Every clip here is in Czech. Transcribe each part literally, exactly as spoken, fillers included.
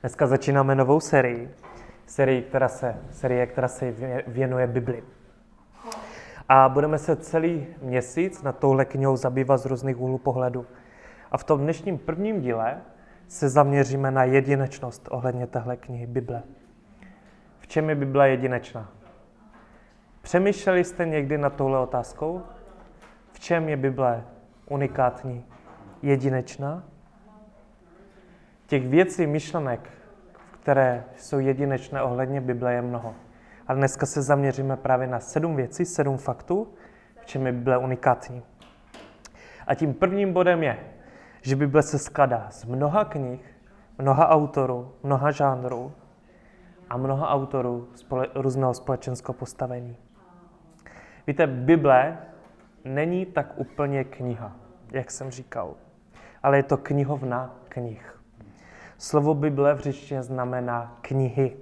Dneska začínáme novou sérii, sérii, která se, série, která se věnuje Bibli. A budeme se celý měsíc na touhle knihou zabývat z různých úhlů pohledu. A v tom dnešním prvním díle se zaměříme na jedinečnost ohledně téhle knihy Bible. V čem je Bible jedinečná? Přemýšleli jste někdy nad touhle otázkou? V čem je Bible unikátní, jedinečná? Těch věcí, myšlenek, které jsou jedinečné ohledně Bible, je mnoho. Ale dneska se zaměříme právě na sedm věcí, sedm faktů, v čem je Bible unikátní. A tím prvním bodem je, že Bible se skládá z mnoha knih, mnoha autorů, mnoha žánrů a mnoha autorů spole- různého společenského postavení. Víte, Bible není tak úplně kniha, jak jsem říkal, ale je to knihovna knih. Slovo Bible v řečtině znamená knihy.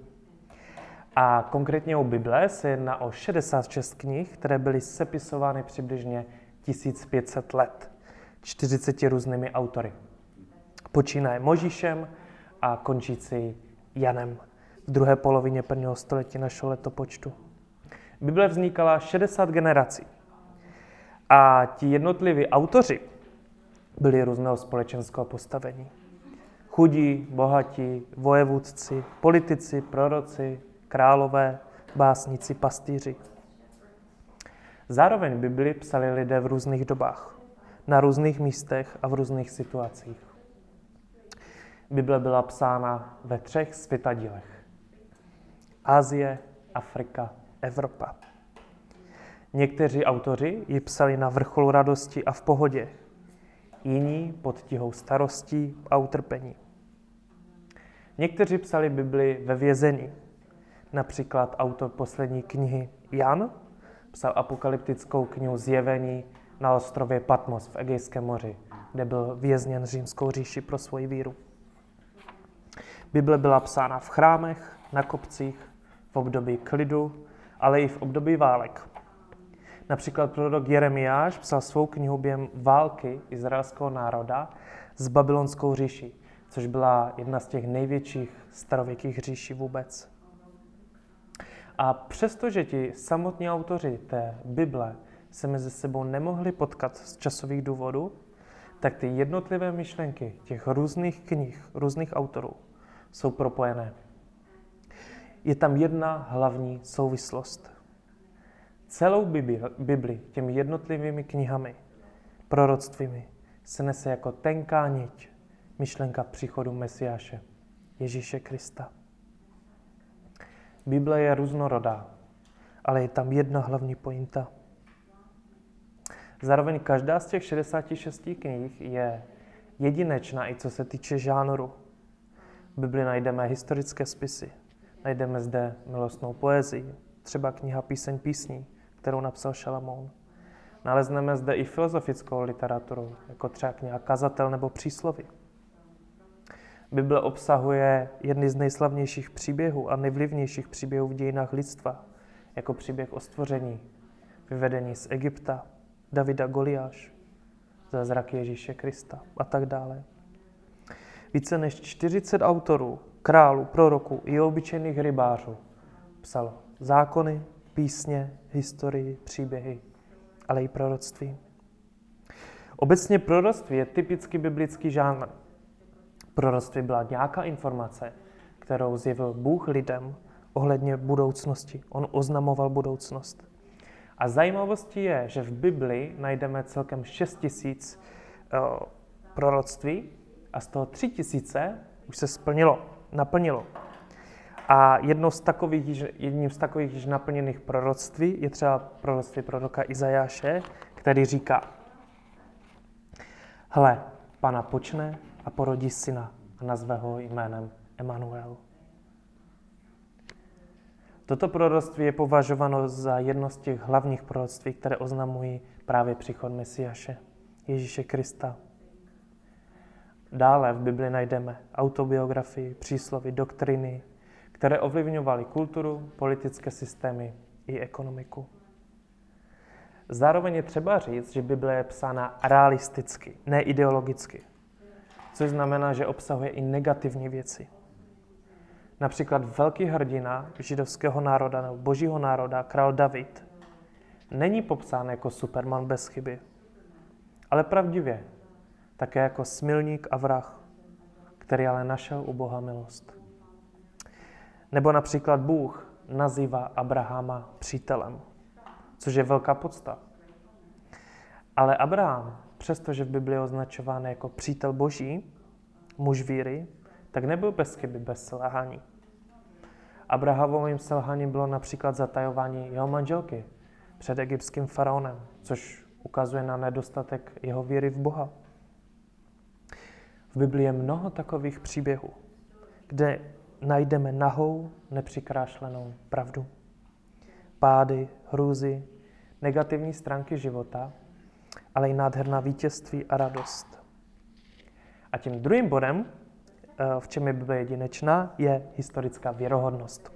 A konkrétně u Bible se jedná o šedesát šest knih, které byly sepisovány přibližně tisíc pět set let, čtyřiceti různými autory. Počínaje Možíšem a končící Janem v druhé polovině prvního století našeho letopočtu. Bible vznikala šedesát generací a ti jednotliví autoři byli různého společenského postavení. Chudí, bohatí, vojevůdci, politici, proroci, králové, básníci, pastýři. Zároveň Bibli psali lidé v různých dobách, na různých místech a v různých situacích. Bible byla psána ve třech světadílech. Asie, Afrika, Evropa. Někteří autoři ji psali na vrcholu radosti a v pohodě, jiní pod tíhou starostí a utrpení. Někteří psali Bibli ve vězení. Například autor poslední knihy Jan psal apokalyptickou knihu Zjevení na ostrově Patmos v Egejském moři, kde byl vězněn římskou říši pro svoji víru. Bible byla psána v chrámech, na kopcích, v období klidu, ale i v období válek. Například prorok Jeremiáš psal svou knihu během války izraelského národa s babylonskou říší, což byla jedna z těch největších starověkých říší vůbec. A přestože ti samotní autoři té Bible se mezi sebou nemohli potkat z časových důvodů, tak ty jednotlivé myšlenky těch různých knih, různých autorů jsou propojené. Je tam jedna hlavní souvislost. Celou Bibli těmi jednotlivými knihami, proroctvími se nese jako tenká niť myšlenka příchodu Mesiáše, Ježíše Krista. Bible je různorodá, ale je tam jedna hlavní pointa. Zároveň každá z těch šedesáti šesti knih je jedinečná i co se týče žánru. V Bibli najdeme historické spisy, najdeme zde milostnou poezii, třeba kniha Píseň písní, kterou napsal Šalamoun. Nalezneme zde i filozofickou literaturu, jako třeba kniha Kazatel nebo Přísloví. Bible obsahuje jedny z nejslavnějších příběhů a nejvlivnějších příběhů v dějinách lidstva, jako příběh o stvoření, vyvedení z Egypta, Davida Goliáš, zázrak Ježíše Krista a tak dále. Více než čtyřicet autorů, králů, proroků i obyčejných rybářů psalo zákony, písně, historii, příběhy, ale i proroctví. Obecně proroctví je typicky biblický žánr. Proroctví byla nějaká informace, kterou zjevil Bůh lidem ohledně budoucnosti. On oznamoval budoucnost. A zajímavostí je, že v Bibli najdeme celkem šest tisíc uh, proroctví a z toho tři tisíce už se splnilo, naplnilo. A jedno z takových, jedním z takových již naplněných proroctví je třeba proroctví proroka Izajáše, který říká: Hle, Pana počne a porodí syna a nazve ho jménem Emanuel. Toto proroctví je považováno za jedno z těch hlavních proroctví, které oznamují právě příchod Mesiáše, Ježíše Krista. Dále v Bibli najdeme autobiografii, přísloví, doktriny, které ovlivňovaly kulturu, politické systémy i ekonomiku. Zároveň je třeba říct, že Bible je psána realisticky, ne ideologicky. Což znamená, že obsahuje i negativní věci. Například velký hrdina židovského národa nebo božího národa, král David, není popsán jako Superman bez chyby, ale pravdivě také jako smilník a vrah, který ale našel u Boha milost. Nebo například Bůh nazývá Abrahama přítelem, což je velká podsta. Ale Abraham, přestože v Biblii je označován jako přítel Boží, muž víry, tak nebyl bez chyby, bez selhání. Abrahamovým selháním bylo například zatajování jeho manželky před egyptským faraonem, což ukazuje na nedostatek jeho víry v Boha. V Biblii je mnoho takových příběhů, kde najdeme nahou, nepřikrášlenou pravdu. Pády, hrůzy, negativní stránky života, ale i nádherná vítězství a radost. A tím druhým bodem, v čem je Bible jedinečná, je historická věrohodnost.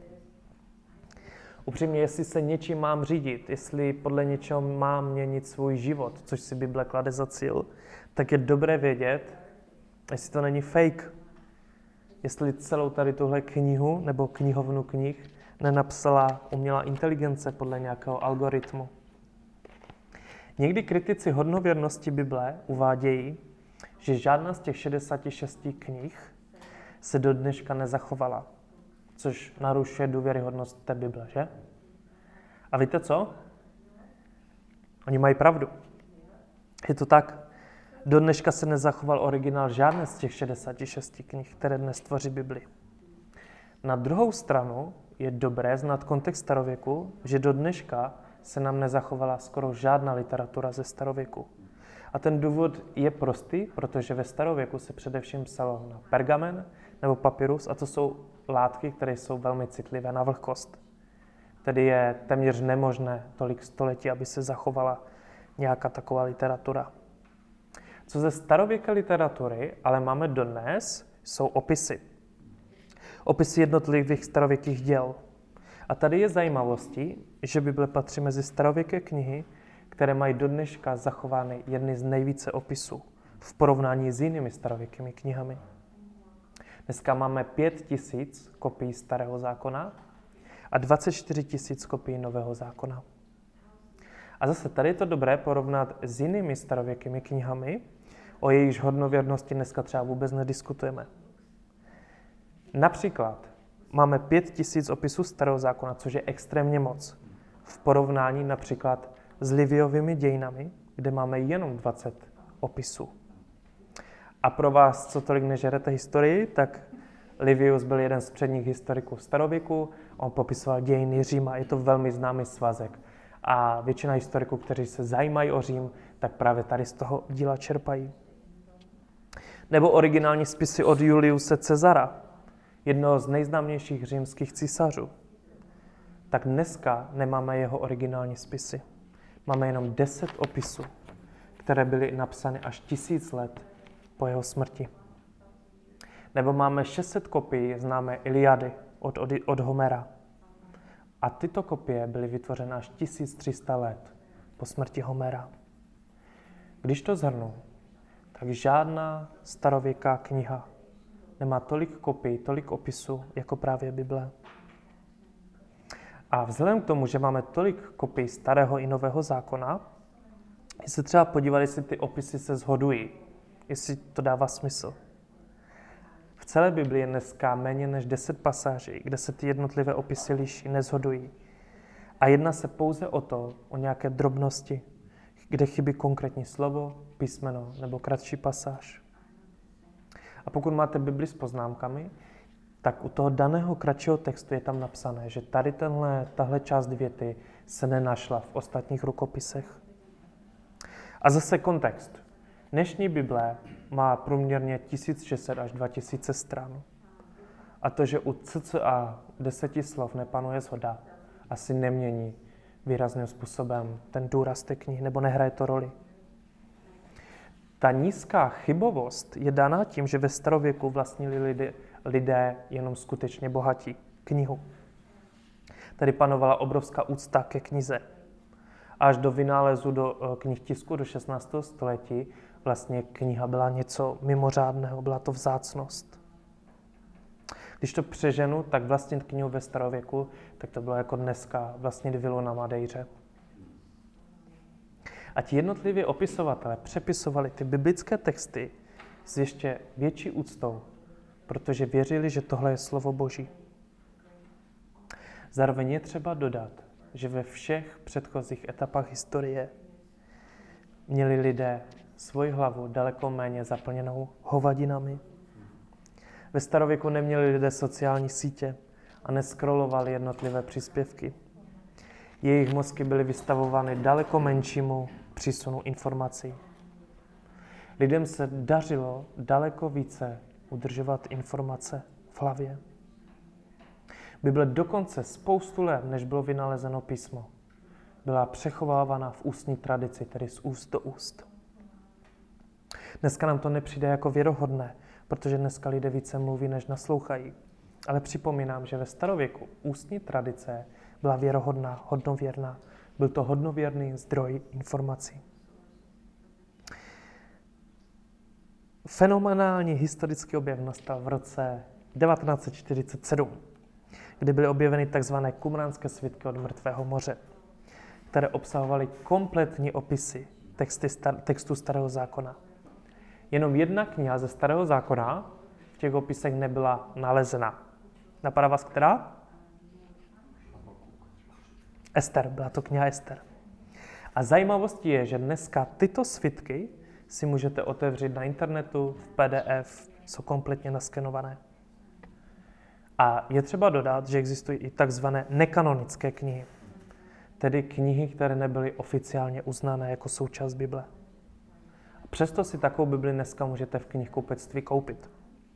Upřímně, jestli se něčím mám řídit, jestli podle něčeho mám měnit svůj život, což si Bible klade za cíl, tak je dobré vědět, jestli to není fake. Jestli celou tady tuhle knihu nebo knihovnu knih nenapsala umělá inteligence podle nějakého algoritmu. Někdy kritici hodnověrnosti Bible uvádějí, že žádná z těch šedesáti šesti knih se do dneška nezachovala, což narušuje důvěryhodnost té Bible, že? A víte co? Oni mají pravdu. Je to tak. Do dneška se nezachoval originál žádné z těch šedesáti šesti knih, které dnes tvoří Bibli. Na druhou stranu je dobré znát kontext starověku, že do dneška se nám nezachovala skoro žádná literatura ze starověku. A ten důvod je prostý, protože ve starověku se především psalo na pergamen nebo papyrus, a to jsou látky, které jsou velmi citlivé na vlhkost. Tedy je téměř nemožné tolik století, aby se zachovala nějaká taková literatura. Co ze starověké literatury ale máme dodnes, jsou opisy. Opisy jednotlivých starověkých děl. A tady je zajímavostí, že Bible patří mezi starověké knihy, které mají do dneška zachovány jedny z nejvíce opisů v porovnání s jinými starověkými knihami. Dneska máme pět tisíc kopií Starého zákona a dvacet čtyři tisíc kopií Nového zákona. A zase tady je to dobré porovnat s jinými starověkými knihami, o jejichž hodnověrnosti dneska třeba vůbec nediskutujeme. Například máme pět tisíc opisů Starého zákona, což je extrémně moc. V porovnání například s Liviovými dějinami, kde máme jenom dvacet opisů. A pro vás, co tolik nežerete historii, tak Livius byl jeden z předních historiků starověku, on popisoval dějiny Říma, je to velmi známý svazek. A většina historiků, kteří se zajímají o Řím, tak právě tady z toho díla čerpají. Nebo originální spisy od Juliuse Cezara, jednoho z nejznámějších římských císařů. Tak dneska nemáme jeho originální spisy. Máme jenom deset opisů, které byly napsány až tisíc let po jeho smrti. Nebo máme šest set kopií známé Iliady od, od, od Homera. A tyto kopie byly vytvořeny až tisíc tři sta let po smrti Homera. Když to shrnu, tak žádná starověká kniha nemá tolik kopií, tolik opisů, jako právě Bible. A vzhledem k tomu, že máme tolik kopií Starého i Nového zákona, je se třeba podívat, jestli ty opisy se shodují, jestli to dává smysl. V celé Biblii je dneska méně než deset pasáží, kde se ty jednotlivé opisy liší, neshodují. A jedná se pouze o to, o nějaké drobnosti, kde chybí konkrétní slovo, písmeno nebo kratší pasáž. A pokud máte Bibli s poznámkami, tak u toho daného kratšího textu je tam napsané, že tady tenhle, tahle část věty se nenašla v ostatních rukopisech. A zase kontext. Dnešní Bible má průměrně tisíc šest set až dva tisíce stran. A to, že u cca deseti slov nepanuje shoda, asi nemění výrazným způsobem ten důraz té knihy, nebo nehraje to roli. Ta nízká chybovost je daná tím, že ve starověku vlastnili lidé, lidé jenom skutečně bohatí knihu. Tady panovala obrovská úcta ke knize. Až do vynálezu do knih tisku do šestnáctého století vlastně kniha byla něco mimořádného, byla to vzácnost. Když to přeženu, tak vlastnit knihu ve starověku, tak to bylo jako dneska vlastnit vilu na Madejře. A ti jednotliví opisovatelé přepisovali ty biblické texty s ještě větší úctou, protože věřili, že tohle je slovo Boží. Zároveň je třeba dodat, že ve všech předchozích etapách historie měli lidé svoji hlavu daleko méně zaplněnou hovadinami. Ve starověku neměli lidé sociální sítě a neskrolovali jednotlivé příspěvky. Jejich mozky byly vystavovány daleko menšímu přísunu informací. Lidem se dařilo daleko více udržovat informace v hlavě. Bible dokonce spoustu let, než bylo vynalezeno písmo, byla přechovávána v ústní tradici, tedy z úst do úst. Dneska nám to nepřijde jako věrohodné, protože dneska lidé více mluví, než naslouchají. Ale připomínám, že ve starověku ústní tradice byla věrohodná, hodnověrná. Byl to hodnověrný zdroj informací. Fenomenální historický objev nastal v roce devatenáct set čtyřicet sedm, kdy byly objeveny tzv. Qumránské svitky od mrtvého moře, které obsahovaly kompletní opisy texty star- textu Starého zákona. Jenom jedna kniha ze Starého zákona v těch opisech nebyla nalezena. Napadá vás která? Ester, byla to kniha Ester. A zajímavostí je, že dneska tyto svitky si můžete otevřít na internetu, v P D F, jsou kompletně naskenované. A je třeba dodat, že existují i takzvané nekanonické knihy, tedy knihy, které nebyly oficiálně uznané jako součást Bible. A přesto si takovou Bibli dneska můžete v knihkupectví koupit.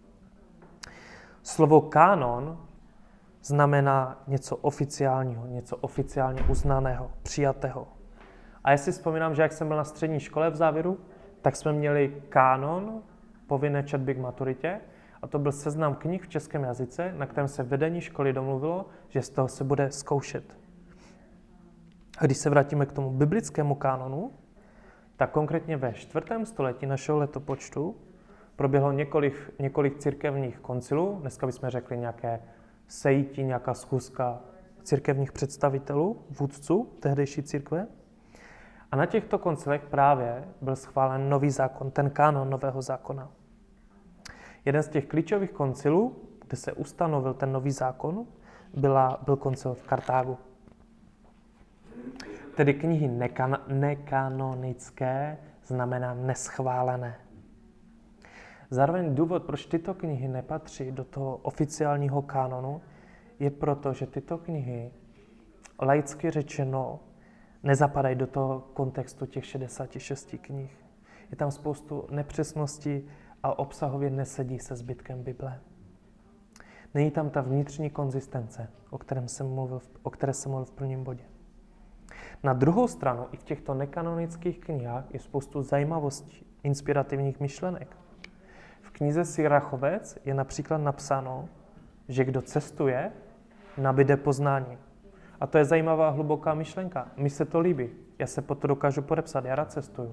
Slovo kánon znamená něco oficiálního, něco oficiálně uznaného, přijatého. A já si vzpomínám, že jak jsem byl na střední škole v závěru, tak jsme měli kánon, povinné četby k maturitě, a to byl seznam knih v českém jazyce, na kterém se vedení školy domluvilo, že z toho se bude zkoušet. A když se vrátíme k tomu biblickému kánonu, tak konkrétně ve čtvrtém století našeho letopočtu proběhlo několik, několik církevních koncilů, dneska bychom řekli nějaké sejti, nějaká schůzka církevních představitelů, vůdců tehdejší církve. A na těchto koncilech právě byl schválen nový zákon, ten kánon nového zákona. Jeden z těch klíčových koncilů, kde se ustanovil ten nový zákon, byla, byl koncil v Kartágu. Tedy knihy nekan, nekanonické znamená neschválené. Zároveň důvod, proč tyto knihy nepatří do toho oficiálního kánonu, je proto, že tyto knihy, laicky řečeno, nezapadají do toho kontextu těch šedesáti šesti knih. Je tam spoustu nepřesností a obsahově nesedí se zbytkem Bible. Není tam ta vnitřní konzistence, o, kterém jsem mluvil, o které jsem mluvil v prvním bodě. Na druhou stranu i v těchto nekanonických knihách je spoustu zajímavostí, inspirativních myšlenek. V knize Sirachovec je například napsáno, že kdo cestuje, nabyde poznání. A to je zajímavá hluboká myšlenka. Mně se to líbí. Já se pod to dokážu podepsat. Já rád cestuju.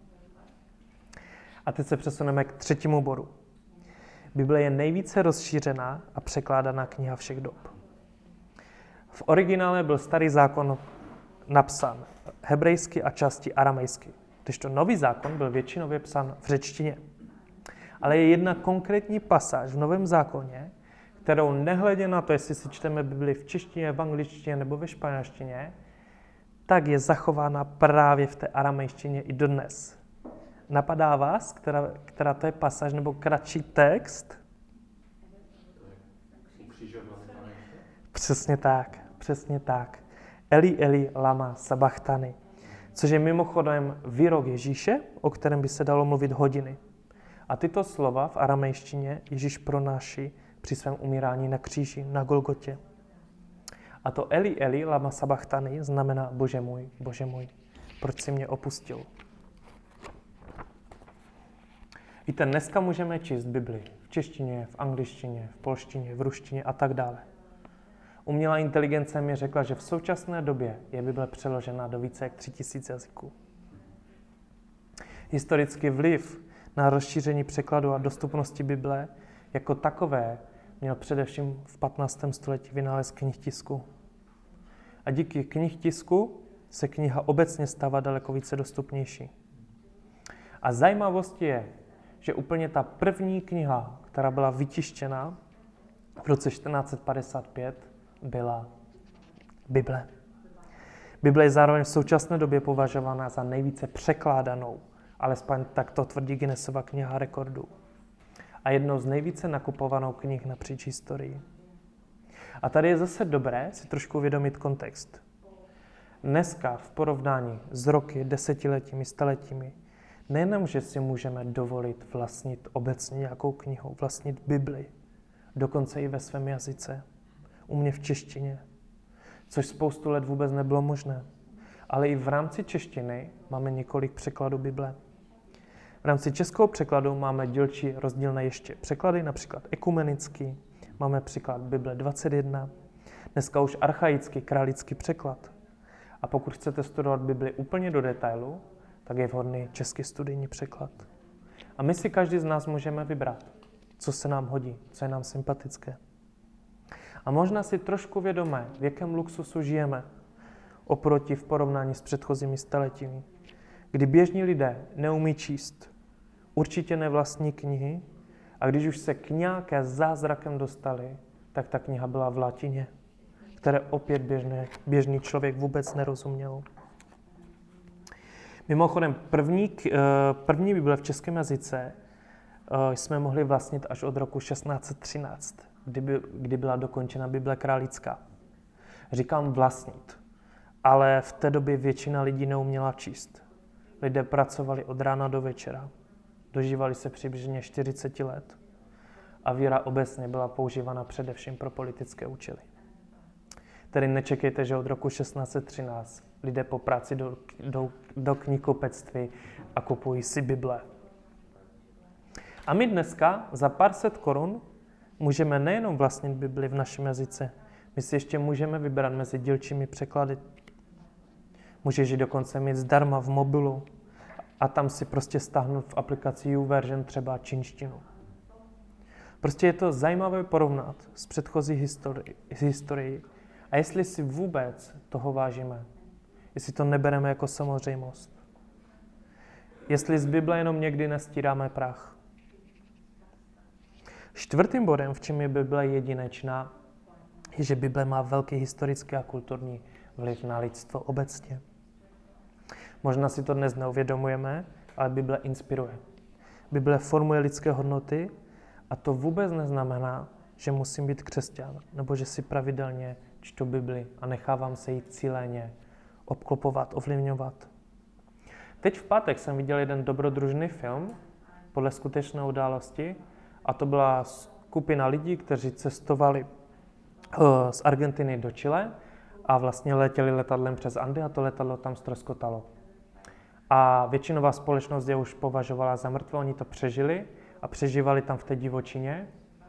A teď se přesuneme k třetímu bodu. Bible je nejvíce rozšířená a překládaná kniha všech dob. V originále byl Starý zákon napsán hebrejsky a části aramejsky, kdežto Nový zákon byl většinově psán v řečtině. Ale je jedna konkrétní pasáž v Novém zákoně, kterou nehledě na to, jestli si čteme Bibli v češtině, v angličtině nebo ve španělštině, tak je zachována právě v té aramejštině i dodnes. Napadá vás, která, která to je pasáž nebo kratší text? Přesně tak, přesně tak. Eli, Eli, lama sabachthani. Což je mimochodem výrok Ježíše, o kterém by se dalo mluvit hodiny. A tyto slova v aramejštině Ježíš pronáší při svém umírání na kříži, na Golgotě. A to Eli, Eli, lama sabachthani znamená Bože můj, Bože můj, proč jsi mě opustil? Víte, dneska můžeme číst Bibli v češtině, v angličtině, v polštině, v ruštině a tak dále. Umělá inteligence mi řekla, že v současné době je Bible přeložena do více jak tři tisíce jazyků. Historický vliv na rozšíření překladu a dostupnosti Bible jako takové měl především v patnáctém století vynález knihtisku. A díky knihtisku se kniha obecně stává daleko více dostupnější. A zajímavostí je, že úplně ta první kniha, která byla vytištěna v roce čtrnáct padesát pět, byla Bible. Bible je zároveň v současné době považována za nejvíce překládanou, alespoň tak to tvrdí Guinnessova kniha rekordů. A jednou z nejvíce nakupovanou knih napříč historií. A tady je zase dobré si trošku uvědomit kontext. Dneska v porovnání s roky, desetiletími, staletími, nejenom, že si můžeme dovolit vlastnit obecně nějakou knihu, vlastnit Bibli, dokonce i ve svém jazyce, u mě v češtině, což spoustu let vůbec nebylo možné. Ale i v rámci češtiny máme několik překladů Bible. V rámci českého překladu máme dílčí rozdílné ještě překlady, například ekumenický, máme překlad Bible dvacet jedna, dneska už archaický králický překlad. A pokud chcete studovat Bibli úplně do detailu, tak je vhodný český studijní překlad. A my si každý z nás můžeme vybrat, co se nám hodí, co je nám sympatické. A možná si trošku vědomé, v jakém luxusu žijeme, oproti v porovnání s předchozími staletími, kdy běžní lidé neumí číst, určitě nevlastní knihy, a když už se k nějaké zázrakem dostali, tak ta kniha byla v latině, které opět běžný, běžný člověk vůbec nerozuměl. Mimochodem, první, první Bible v českém jazyce jsme mohli vlastnit až od roku šestnáct set třináct, kdy, by, kdy byla dokončena Bible králická. Říkám vlastnit, ale v té době většina lidí neuměla číst. Lidé pracovali od rána do večera, dožívali se přibližně čtyřicet let a víra obecně byla používána především pro politické účely. Tedy nečekejte, že od roku šestnáct set třináct lidé po práci do, do, do knihkupectví a kupují si Bible. A my dneska za pár set korun můžeme nejenom vlastnit Bibli v našem jazyce, my si ještě můžeme vybrat mezi dílčími překlady. Můžeš ji dokonce mít zdarma v mobilu a tam si prostě stáhnout v aplikaci YouVersion třeba čínštinu. Prostě je to zajímavé porovnat s předchozí historií, historií a jestli si vůbec toho vážíme, jestli to nebereme jako samozřejmost. Jestli z Bible jenom někdy nestíráme prach. Čtvrtým bodem, v čem je Bible jedinečná, je, že Bible má velký historický a kulturní vliv na lidstvo obecně. Možná si to dnes neuvědomujeme, ale Bible inspiruje. Bible formuje lidské hodnoty a to vůbec neznamená, že musím být křesťan, nebo že si pravidelně čtu Bibli a nechávám se jí cíleně obklopovat, ovlivňovat. Teď v pátek jsem viděl jeden dobrodružný film podle skutečné události a to byla skupina lidí, kteří cestovali z Argentiny do Chile a vlastně letěli letadlem přes Andy a to letadlo tam ztroskotalo. A většinová společnost je už považovala za mrtvé, oni to přežili a přežívali tam v té divočině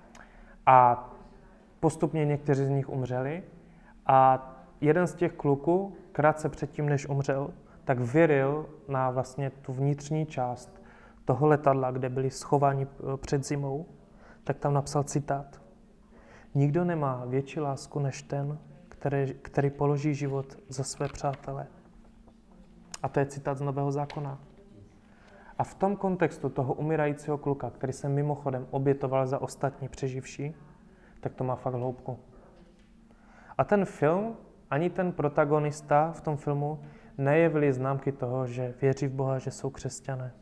a postupně někteří z nich umřeli a jeden z těch kluků, krátce předtím, než umřel, tak vyril na vlastně tu vnitřní část toho letadla, kde byli schováni před zimou, tak tam napsal citát. Nikdo nemá větší lásku než ten, který, který položí život za své přátele. A to je citát z Nového zákona. A v tom kontextu toho umírajícího kluka, který se mimochodem obětoval za ostatní přeživší, tak to má fakt hloubku. A ten film, ani ten protagonista v tom filmu nejevili známky toho, že věří v Boha, že jsou křesťané.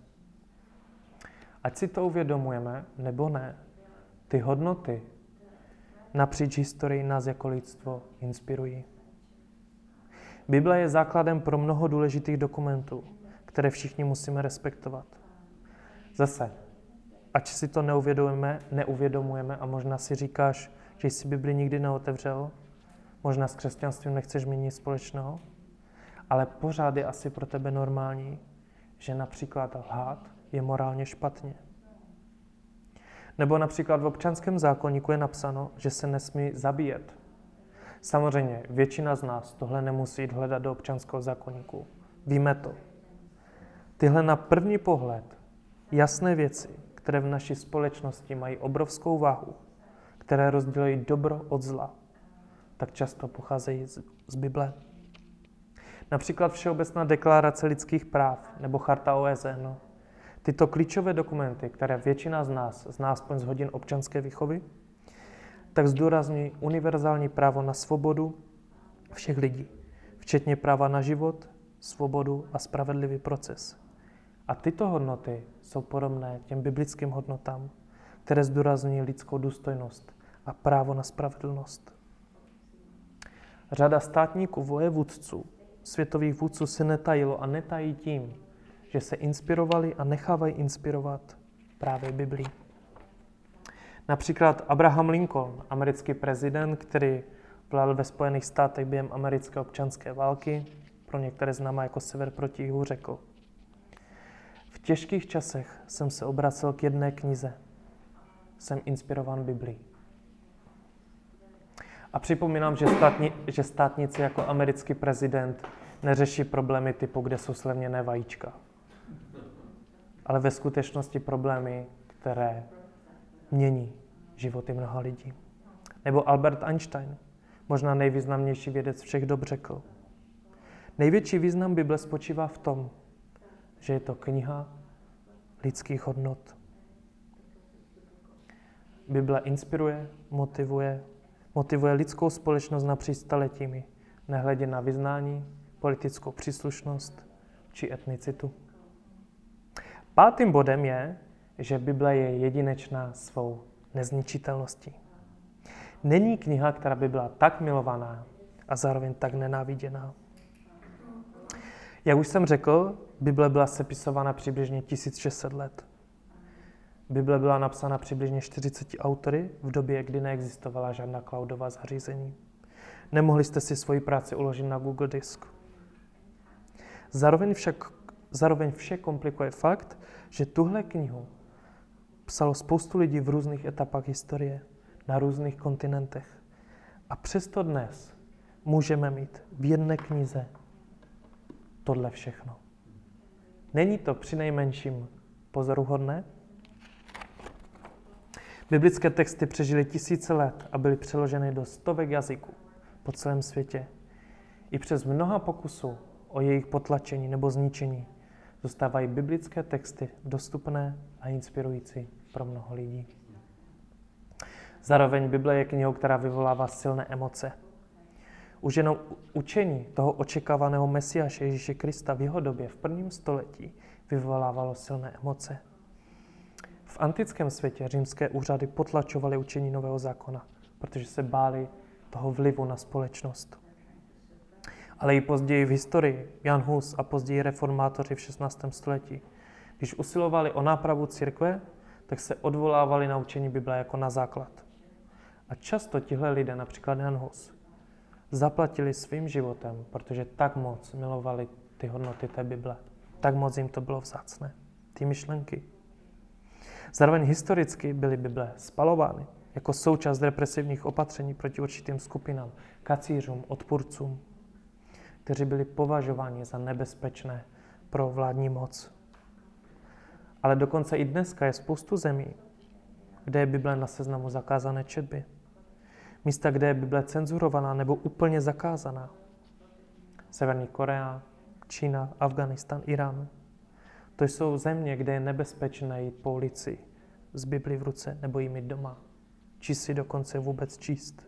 Ať si to uvědomujeme, nebo ne, ty hodnoty napříč historii nás jako lidstvo inspirují. Bible je základem pro mnoho důležitých dokumentů, které všichni musíme respektovat. Zase, ať si to neuvědomujeme, neuvědomujeme a možná si říkáš, že jsi Bibli nikdy neotevřel, možná s křesťanstvím nechceš mít nic společného, ale pořád je asi pro tebe normální, že například lhát je morálně špatně. Nebo například v občanském zákoníku je napsáno, že se nesmí zabíjet. Samozřejmě, většina z nás tohle nemusí jít hledat do občanského zákoníku. Víme to. Tyhle na první pohled jasné věci, které v naší společnosti mají obrovskou váhu, které rozdělují dobro od zla, tak často pocházejí z, z Bible. Například Všeobecná deklarace lidských práv nebo Charta O S N. Tyto klíčové dokumenty, které většina z nás zná aspoň z hodin občanské výchovy, tak zdůrazňují univerzální právo na svobodu všech lidí, včetně práva na život, svobodu a spravedlivý proces. A tyto hodnoty jsou podobné těm biblickým hodnotám, které zdůrazňují lidskou důstojnost a právo na spravedlnost. Řada státníků, vojevůdců, světových vůdců se netajilo a netají tím, že se inspirovali a nechávají inspirovat právě Biblí. Například Abraham Lincoln, americký prezident, který vládl ve Spojených státech během americké občanské války, pro některé známá jako Sever proti jihu, řekl: V těžkých časech jsem se obracel k jedné knize. Jsem inspirován Biblí. A připomínám, že, státni, že státníci jako americký prezident neřeší problémy typu, kde jsou slevněné vajíčka. Ale ve skutečnosti problémy, které mění životy mnoha lidí. Nebo Albert Einstein, možná nejvýznamnější vědec všech dob, řekl: Největší význam Bible spočívá v tom, že je to kniha lidských hodnot. Bible inspiruje, motivuje, motivuje lidskou společnost napříč staletími, nehledě na vyznání, politickou příslušnost či etnicitu. Pátým bodem je, že Bible je jedinečná svou nezničitelností. Není kniha, která by byla tak milovaná a zároveň tak nenáviděná. Jak už jsem řekl, Bible byla sepisována přibližně tisíc šest set let. Bible byla napsána přibližně čtyřiceti autory v době, kdy neexistovala žádná cloudová zařízení. Nemohli jste si svoji práci uložit na Google disk. Zároveň, však, zároveň vše komplikuje fakt, že tuhle knihu psalo spoustu lidí v různých etapách historie, na různých kontinentech. A přesto dnes můžeme mít v jedné knize tohle všechno. Není to přinejmenším pozoruhodné? Biblické texty přežily tisíce let a byly přeloženy do stovek jazyků po celém světě. I přes mnoha pokusů o jejich potlačení nebo zničení zůstávají biblické texty dostupné a inspirující pro mnoho lidí. Zároveň Bible je knihou, která vyvolává silné emoce. Už jenom učení toho očekávaného Mesiáše Ježíše Krista v jeho době v prvním století vyvolávalo silné emoce. V antickém světě římské úřady potlačovaly učení Nového zákona, protože se báli toho vlivu na společnost. Ale i později v historii, Jan Hus a později reformátoři v šestnáctém století, když usilovali o nápravu církve, tak se odvolávali na učení Bible jako na základ. A často tihle lidé, například Jan Hus, zaplatili svým životem, protože tak moc milovali ty hodnoty té Bible. Tak moc jim to bylo vzácné, ty myšlenky. Zároveň historicky byly Bible spalovány jako součást represivních opatření proti určitým skupinám, kacířům, odpůrcům, kteří byli považováni za nebezpečné pro vládní moc. Ale dokonce i dneska je spoustu zemí, kde je Bible na seznamu zakázané četby. Místa, kde je Bible cenzurovaná nebo úplně zakázaná. Severní Korea, Čína, Afghánistán, Irán. To jsou země, kde je nebezpečné jít po ulici s Biblí v ruce nebo jí mít doma. Či si dokonce vůbec číst.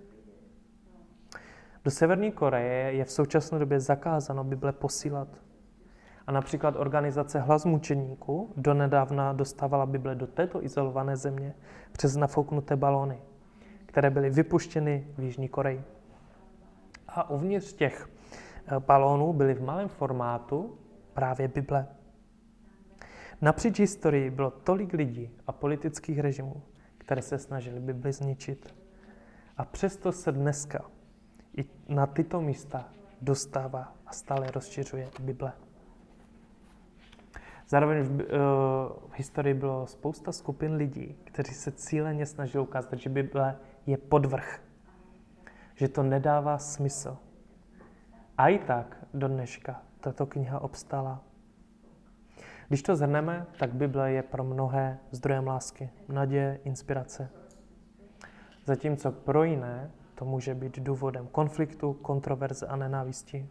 Do Severní Koreje je v současné době zakázáno Bible posílat. A například organizace Hlas mučeníků donedávna dostávala Bible do této izolované země přes nafouknuté balóny, které byly vypuštěny v Jižní Koreji. A uvnitř těch balónů byly v malém formátu právě Bible. Napříč historii bylo tolik lidí a politických režimů, které se snažili Bibli zničit. A přesto se dneska i na tyto místa dostává a stále rozšiřuje Bible. Zároveň v, uh, v historii bylo spousta skupin lidí, kteří se cíleně snažili ukázat, že Bible je podvrh. Že to nedává smysl. A i tak do dneška tato kniha obstála. Když to zhrneme, tak Bible je pro mnohé zdrojem lásky, naděje, inspirace. Zatímco pro jiné to může být důvodem konfliktu, kontroverze a nenávisti.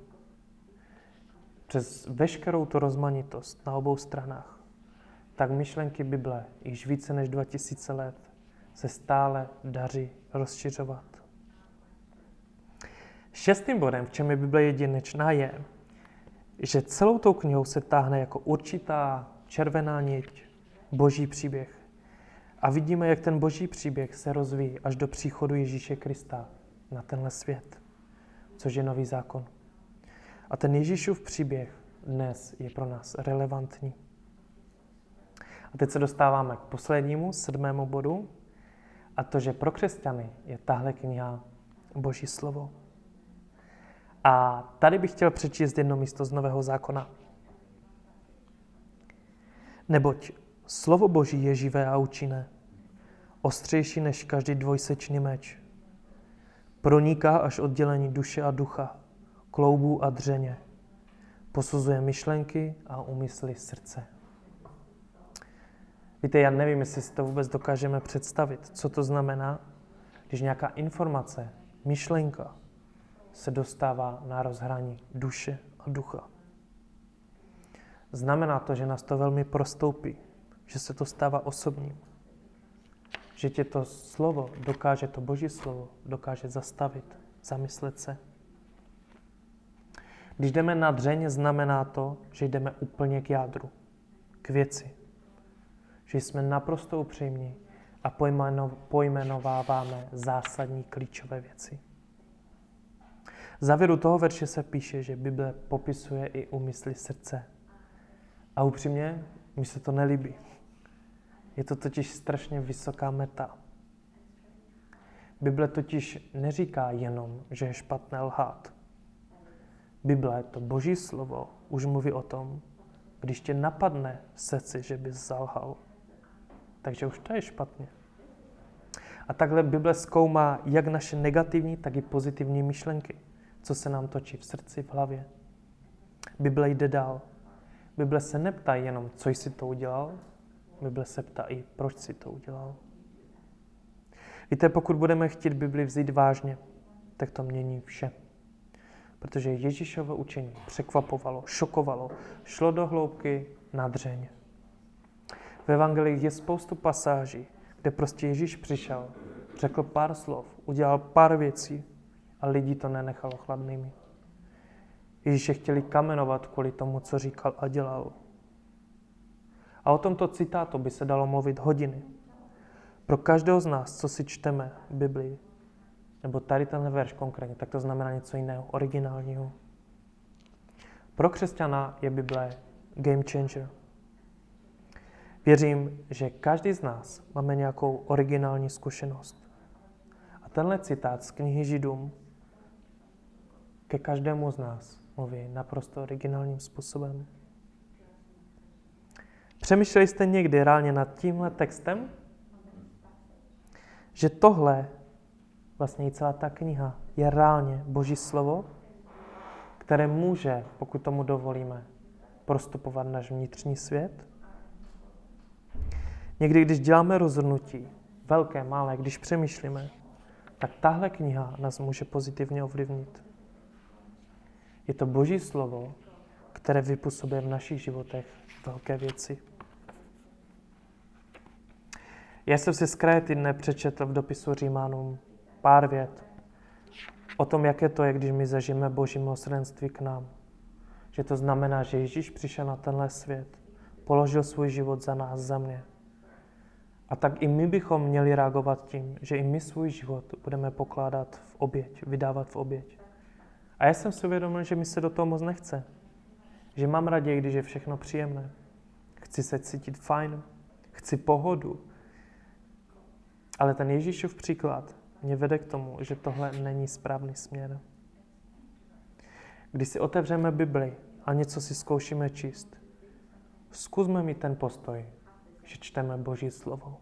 Přes veškerou tu rozmanitost na obou stranách, tak myšlenky Bible již více než dva tisíce let se stále daří rozšiřovat. Šestým bodem, v čem je Bible jedinečná, je, že celou tou knihou se táhne jako určitá červená niť boží příběh. A vidíme, jak ten boží příběh se rozvíjí až do příchodu Ježíše Krista na tenhle svět, což je nový zákon. A ten Ježíšův příběh dnes je pro nás relevantní. A teď se dostáváme k poslednímu, sedmému bodu, a to, že pro křesťany je tahle kniha Boží slovo. A tady bych chtěl přečíst jedno místo z Nového zákona. Neboť slovo Boží je živé a účinné, ostřejší než každý dvojsečný meč. Proniká až oddělení duše a ducha, kloubů a dřeně. Posuzuje myšlenky a úmysly srdce. Víte, já nevím, jestli si to vůbec dokážeme představit, co to znamená, když nějaká informace, myšlenka se dostává na rozhraní duše a ducha. Znamená to, že nás to velmi prostoupí, že se to stává osobním. Že tě to slovo dokáže, to Boží slovo dokáže zastavit, zamyslet se. Když jdeme na dřeň, znamená to, že jdeme úplně k jádru, k věci. Že jsme naprosto upřímní a pojmenováváme zásadní klíčové věci. V závěru toho verše se píše, že Bible popisuje i úmysly srdce. A upřímně, mi se to nelíbí. Je to totiž strašně vysoká meta. Bible totiž neříká jenom, že je špatné lhát. Bible, to Boží slovo, už mluví o tom, když tě napadne v srdci, že bys zalhal, takže už to je špatně. A takhle Bible zkoumá jak naše negativní, tak i pozitivní myšlenky, co se nám točí v srdci, v hlavě. Bible jde dál. Bible se neptá jenom, co jsi to udělal, Bible se ptá i, proč jsi to udělal. Víte, pokud budeme chtít Bibli vzít vážně, tak to mění vše. Protože Ježíšovo učení překvapovalo, šokovalo, šlo do hloubky na dřeň. V evangelích je spoustu pasáží, kde prostě Ježíš přišel, řekl pár slov, udělal pár věcí a lidi to nenechalo chladnými. Ježíše chtěli kamenovat kvůli tomu, co říkal a dělal. A o tomto citátu by se dalo mluvit hodiny. Pro každého z nás, co si čteme v Biblii, nebo tady tenhle verš konkrétně, tak to znamená něco jiného, originálního. Pro křesťana je Bible game changer. Věřím, že každý z nás máme nějakou originální zkušenost. A tenhle citát z knihy Židům ke každému z nás mluví naprosto originálním způsobem. Přemýšleli jste někdy reálně nad tímhle textem? Že tohle, vlastně i celá ta kniha, je reálně Boží slovo, které může, pokud tomu dovolíme, prostupovat náš vnitřní svět? Někdy, když děláme rozhodnutí, velké, malé, když přemýšlíme, tak tahle kniha nás může pozitivně ovlivnit. Je to Boží slovo, které vypůsobuje v našich životech velké věci. Já jsem si z kraje týdne přečetl v dopisu Římanům pár vět o tom, jaké to je, když my zažijeme Boží milosrdenství k nám. Že to znamená, že Ježíš přišel na tenhle svět, položil svůj život za nás, za mě. A tak i my bychom měli reagovat tím, že i my svůj život budeme pokládat v oběť, vydávat v oběť. A já jsem si uvědomil, že mi se do toho moc nechce. Že mám raději, když je všechno příjemné. Chci se cítit fajn, chci pohodu. Ale ten Ježíšův příklad mě vede k tomu, že tohle není správný směr. Když si otevřeme Bibli a něco si zkoušíme číst, zkusme mít ten postoj, že čteme Boží slovo.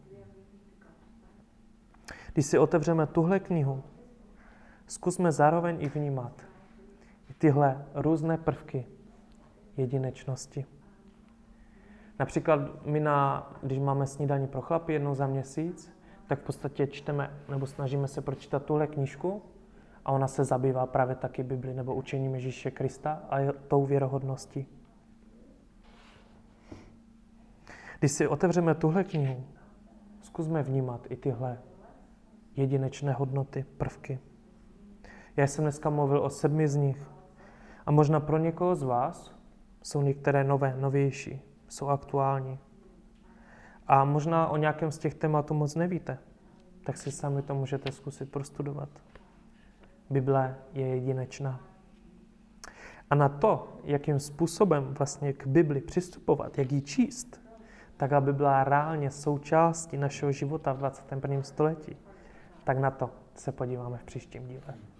Když si otevřeme tuhle knihu, zkusme zároveň i vnímat i tyhle různé prvky jedinečnosti. Například my, na, když máme snídani pro chlapy jednou za měsíc, tak v podstatě čteme nebo snažíme se pročítat tuhle knížku a ona se zabývá právě taky Bibli nebo učením Ježíše Krista a tou věrohodností. Když si otevřeme tuhle knihu, zkusme vnímat i tyhle jedinečné hodnoty, prvky. Já jsem dneska mluvil o sedmi z nich a možná pro někoho z vás jsou některé nové, novější, jsou aktuální. A možná o nějakém z těch tématů moc nevíte, tak si sami to můžete zkusit prostudovat. Bible je jedinečná. A na to, jakým způsobem vlastně k Bibli přistupovat, jak ji číst, tak aby byla reálně součástí našeho života v dvacátém prvním století, tak na to se podíváme v příštím díle.